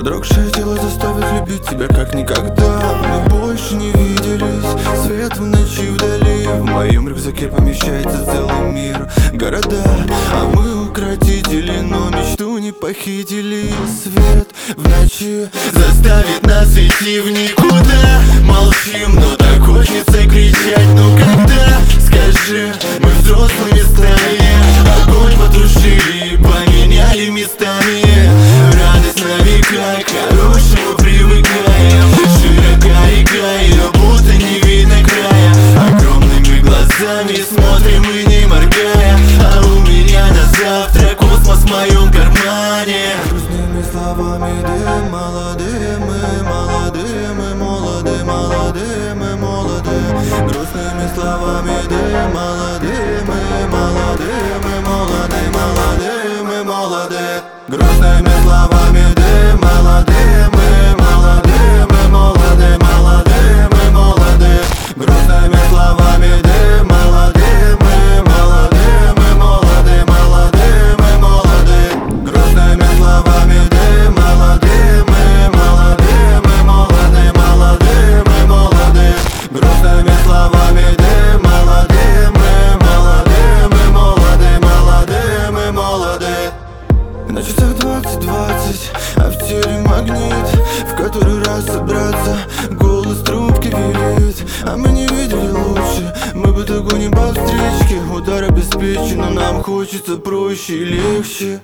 Продрогшее тело заставит любить тебя как никогда. Мы больше не виделись, свет в ночи вдали. В моем рюкзаке помещается целый мир, города. А мы укротители, но мечту не похитили. Свет в ночи заставит нас идти в никуда. Молчим, но так хочется кричать. Ну когда, скажи, мы взрослыми стали, огонь потушили, поменяли местами. Радость на века, к хорошему привыкаем. Широка река, ее будто не видно края. Огромными глазами смотрим и не моргая. А у меня на завтра космос в моем кармане. Грустными словами дым, молодые мы, молодые мы, молодые, молодые мы, молодые. Грустными словами дым, молодые мы, молодые мы, молодые, молодые мы, молодые. Грустными словами дым, молодые мы, молодые мы, молодые, молодые мы, молодые. Грустными словами дым, молодые мы, молодые мы, молодые, молодые мы, молодые. Грустными словами дым, молодые мы, молодые мы, молодые, молодые мы, молодые. Грустными словами дым, молодые мы, молодые мы, молодые, молодые мы, молодые. На часах 20:20, а в теле магнит. В который раз собраться, голос трубки велит. А мы не видели лучше, мы бы догоним по встречке. Удар обеспечен, но нам хочется проще и легче.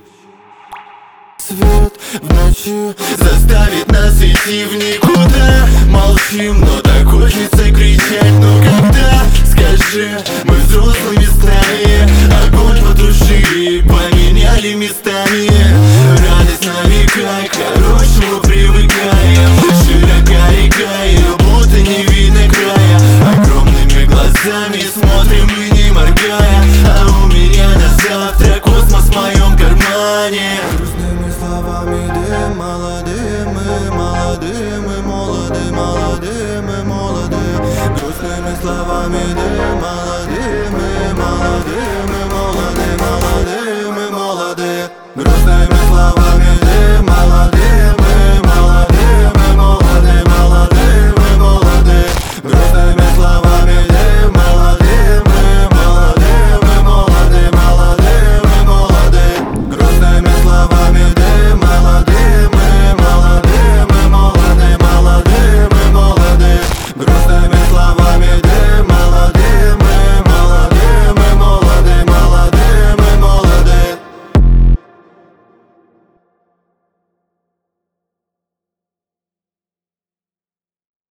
Свет в ночи заставит нас идти в никуда. Молчим, но так хочется кричать. Ну когда, скажи, мы взрослыми стали, огонь потушили, поменяли местами. Радость на века, к хорошему привыкаем. Широка река, ее будто не видно края. Огромными глазами смотрим и не моргая. А у меня на завтра космос в моем кармане. Грустными словами дым, молодые мы, молодые мы, молодые, молодые мы, молодые. Грустными словами дым.